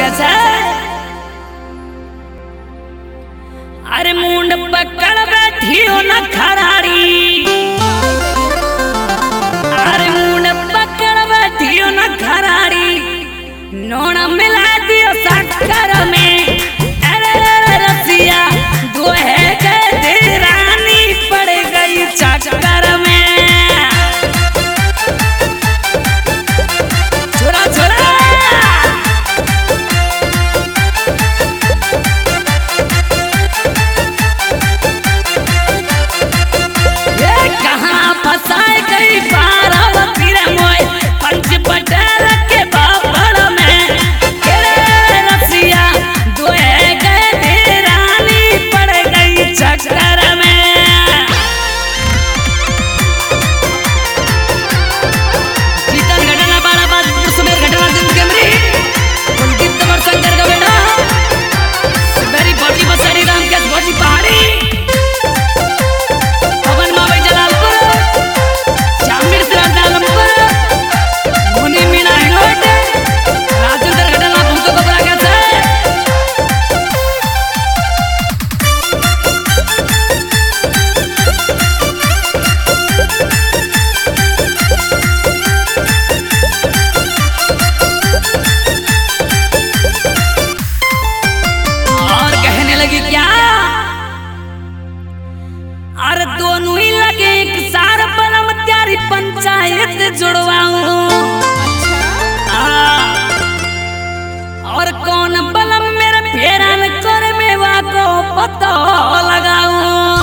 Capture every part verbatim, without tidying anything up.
कैसे अरे मुंड पकड़ बैठी हो न खराड़ी अरे मुंड पकड़ बैठी हो न खराड़ी नोना मिला दियो शक्कर में अरे रसिया दोहे गए रानी पड़ गई चक्कर में छोरा छोरा ये कहाँ फंसाए गई पार्वती रे मोय पंच पटेल के बाबड़ में तेरे रसिया दोहे गए रानी पड़ गई चक्कर में जीतन घटना बारह बार सुमेर घटना जिंदगी कैमरी कुलदीप तमर शंकर का बेटा मेरी भौजी बसारी राम के भौजी पहाड़ी पवन मावई जलालपुर जामिर सिराज आलमपुर मुनि मीना हिंगोट राजेंद्र घटना भूतो कबरा कैसे और कहने लगी क्या अरे दोनों ही लगे एक सार बलम त्यारी पंचायत जुड़वाऊं हाँ। और कौन बलम मेरे फेरन कर मेवा को पता लगाऊं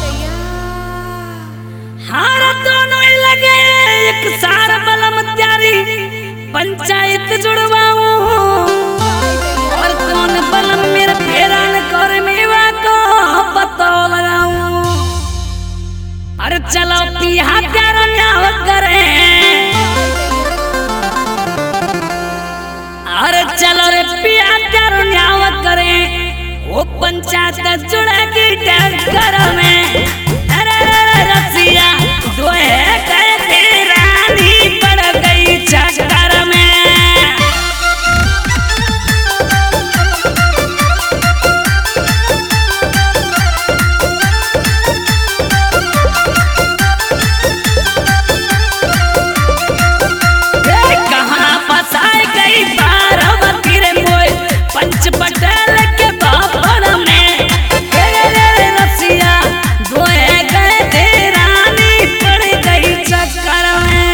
हार दोनों ही लगे एक सार बलम त्यारी पंचायत जुड़वाऊं और कौन बलम मेरे फेरन कर मेवा को पता लगाऊं अरे चलो पिया प्यारा न्याव करें अरे चलो रे पिया प्यारा न्याव करें वो पंचायत जुड़ेगी टक्कर में अरे रसिया दोहे गए रानी पड़ गई चक्कर में कहाँ फंसाए गई पार्वती रे मोय पंच पटेल के बाबड़ में तेरे रसिया दोहे गए रानी पड़ गई चक्कर में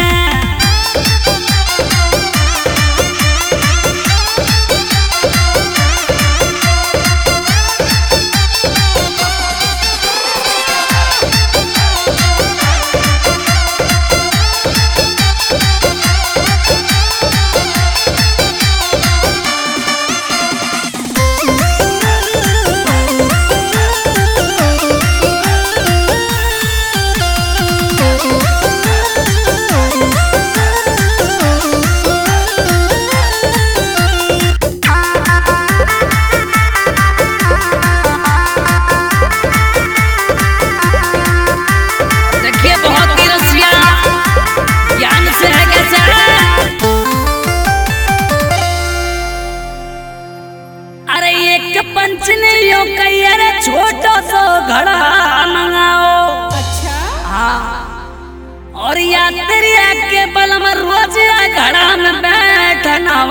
देखिए बहुत ही रसिया ज्ञान से है कैसे अरे एक पंच ने यो कही अरे छोटा सा घड़ा मंगाओ अच्छा हाँ और यात्री के बल में रोज या घड़ा में बैठना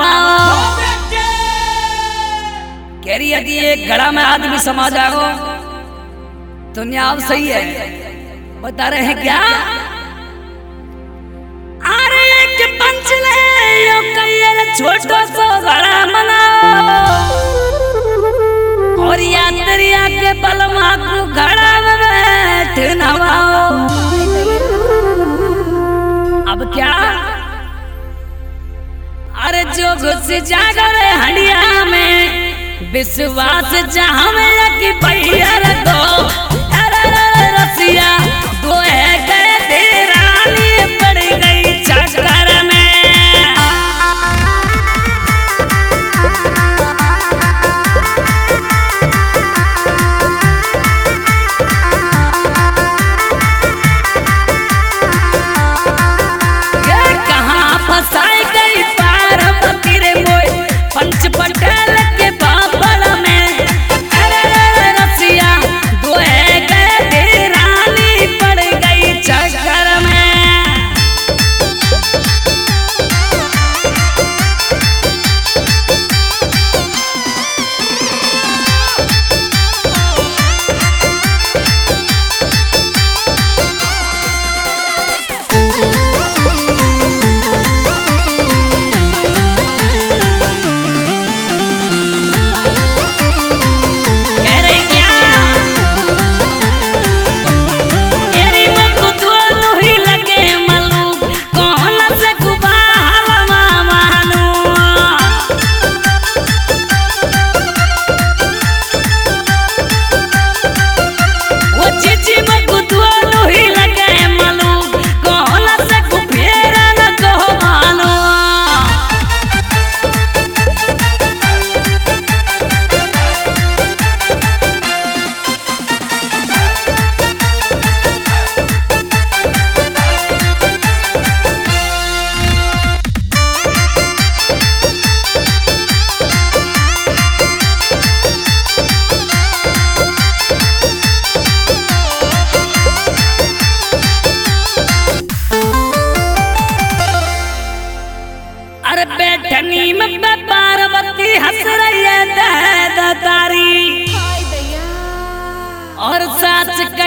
कह रही यदि एक घड़ा में आदमी समा जाओ तो न्याव सही है बता रहे हैं क्या अरे एक पंच ने यो कही अरे छोटा सा घड़ा मंगाओ और यात्री के बल में को घड़ा में बैठना अब क्या अरे जो घुस जागर हंडिया में विश्वास जहाँ में कि पैर दो अरे रसिया दोहे गए रानी पड़ गई चक्कर में ये कहाँ फंसाई गई पार्वती रे मोय पंच पटेल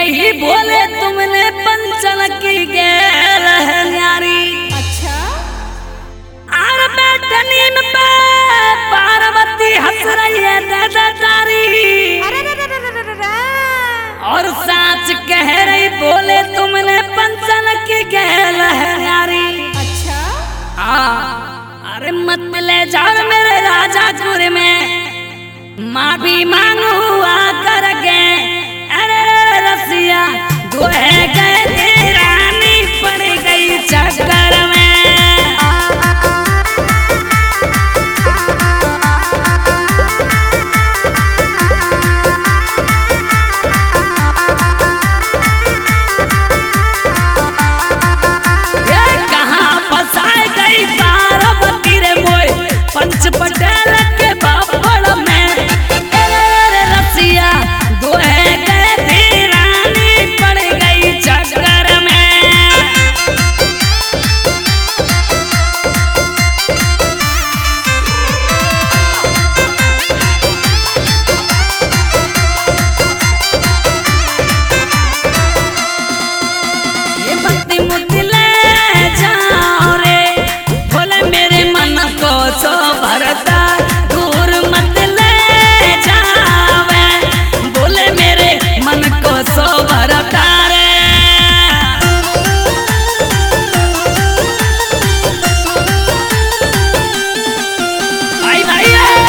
गई बोले तुमने पंचल की गैल है न्यारी। अच्छा आर बैठनी में पे पार्वती हंस रही है दादा तारी। अरे रे रे रे रे रे रे। और साच कह रही बोले तुमने पंचल की गैल है न्यारी। अच्छा हाँ अरे मत ले जाओ मेरे राजा गुर में माफी मांगू आकर के। अरे रसिया गोहे गए रानी पड़ गई चक्कर में। ये कहाँ फंसाए गई पार्वती रे मोय पंच पटेल के बापड़ में। अरे रसिया गोहे गए रानी पड़ गई चक्कर में। ये भक्ति मुझे ले जाओ रे बोले मेरे मन को सो भरता दूर मत ले जावे बोले मेरे मन को सो भरता रे। भाई भाई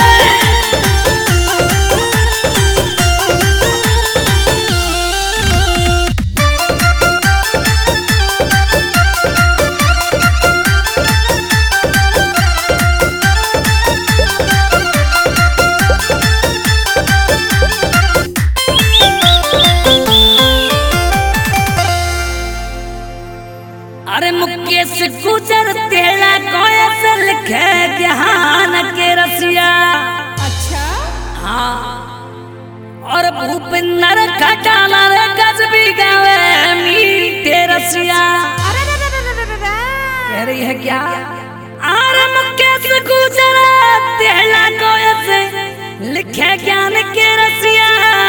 अरे मुकेश गुजर तेरा कोय से लिखे ज्ञान के रसिया। अच्छा हाँ और भूपिंदर खटाला रे गजबी गावे मीठे रसिया। अरे रे रे रे रे रे रे। कह रही है क्या अरे मुकेश गुजर तेरा कोय से लिखे ज्ञान के रसिया।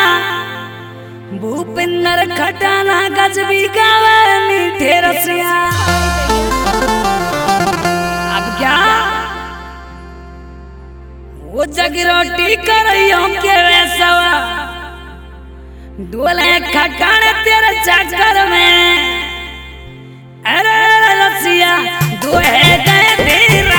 भूपिंदर खटाला गजबी गावे मीठे रसिया। अब क्या वो जग रोटी करियो के वैसवा डोले खटाने तेरे चक्कर में। अरे रसिया दोहे गए